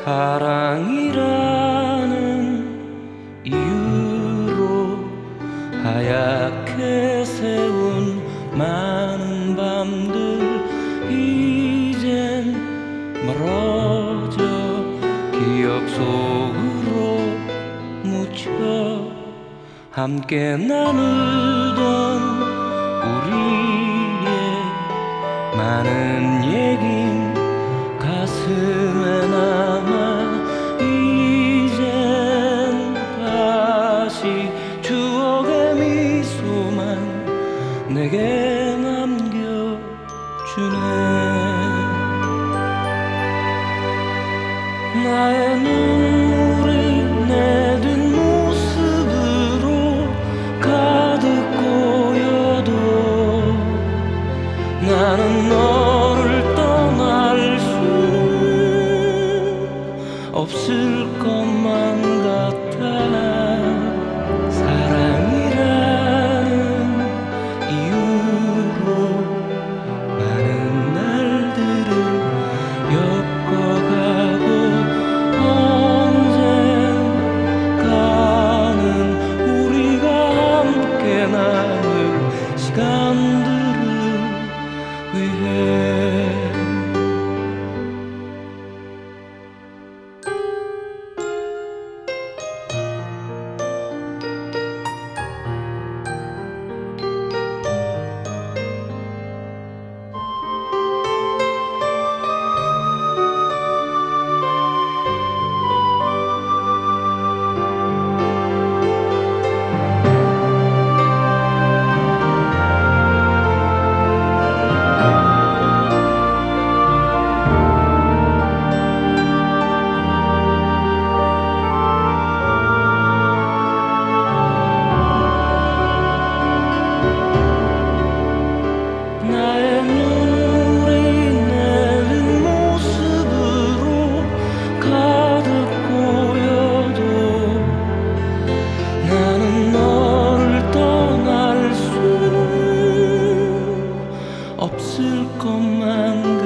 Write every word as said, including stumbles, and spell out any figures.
사랑이라는 이유로 하얗게 세운 많은 밤들 이젠 멀어져 기억 속으로 묻혀 함께 나누던 우리의 많은 얘긴 가슴에 남아 이젠 다시 추억의 미소만 내게 남겨주네. 나의 눈물이 내 뒷모습으로 가득 고여도 나는 너를 떠날 수는 없을 것만 같아. 사랑이라는 이유로 많은 날들을 엮어가고 언젠가는 우리가 함께 나눌 시간들을 위해. 나의 눈물이 내 뒷모습으로 가득 고여도 나는 너를 떠날 수는 없을 것만